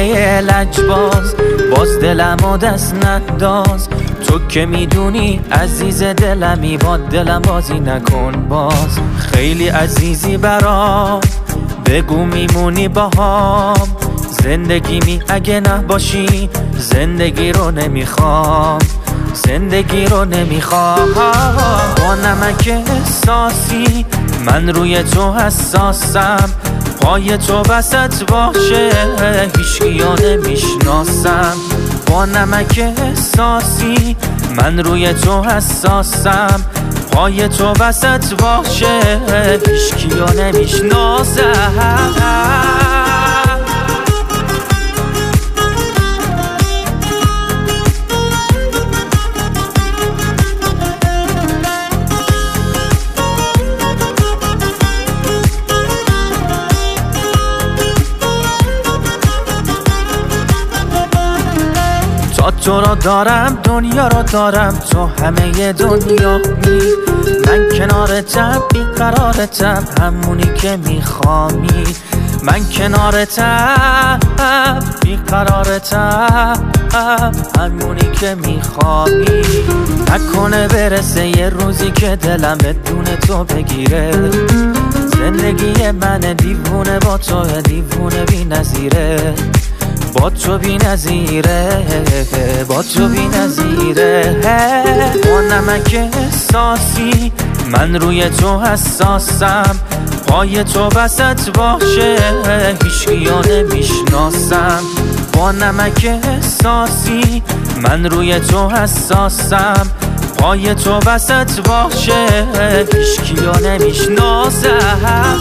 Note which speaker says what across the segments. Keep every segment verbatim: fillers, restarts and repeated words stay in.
Speaker 1: دیده لجباز، باز دلمو دست نداز. تو که میدونی عزیز دلمی، با دلم بازی نکن باز. خیلی عزیزی برام، بگو میمونی باهام. زندگی می اگه نباشی، زندگی رو نمیخوام، زندگی رو نمیخوام. با نمک احساسی من روی تو حساسم، پای تو وسط باشه هیچکیو نمیشناسم. با نمک احساسی من روی تو حساسم، پای تو وسط باشه هیچکیو نمیشناسم. تا تو رو دارم دنیا رو دارم، تو همه دنیا می. من کنارتم بیقرارتم، همونی که میخوامی. من کنارتم بیقرارتم، همونی که میخوامی. نکنه برسه یه روزی که دلم بدون تو بگیره. زندگی من دیوونه با تو، دیوونه بی نظیره. با تو بی نظیره، با تو بی نظیره. با نمک احساسی من روی تو حساسم، پای تو وسط باشه هیچکیو نمیشناسم. با نمک احساسی من روی تو حساسم، پای تو وسط باشه هیچکیو نمیشناسم.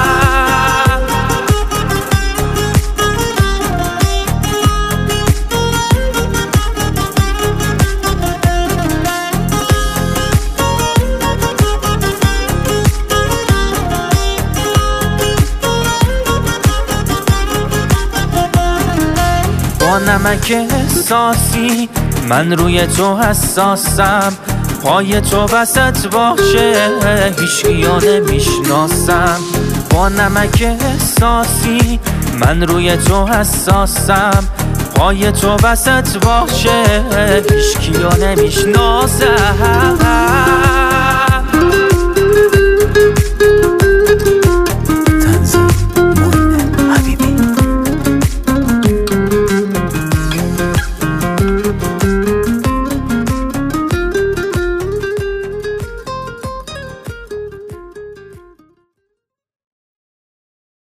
Speaker 1: با نمک احساسی من روی تو حساسم، پای تو وسط باشه هیچکیو نمیشناسم. با نمک احساسی من روی تو حساسم، پای تو وسط باشه هیچکیو نمیشناسم.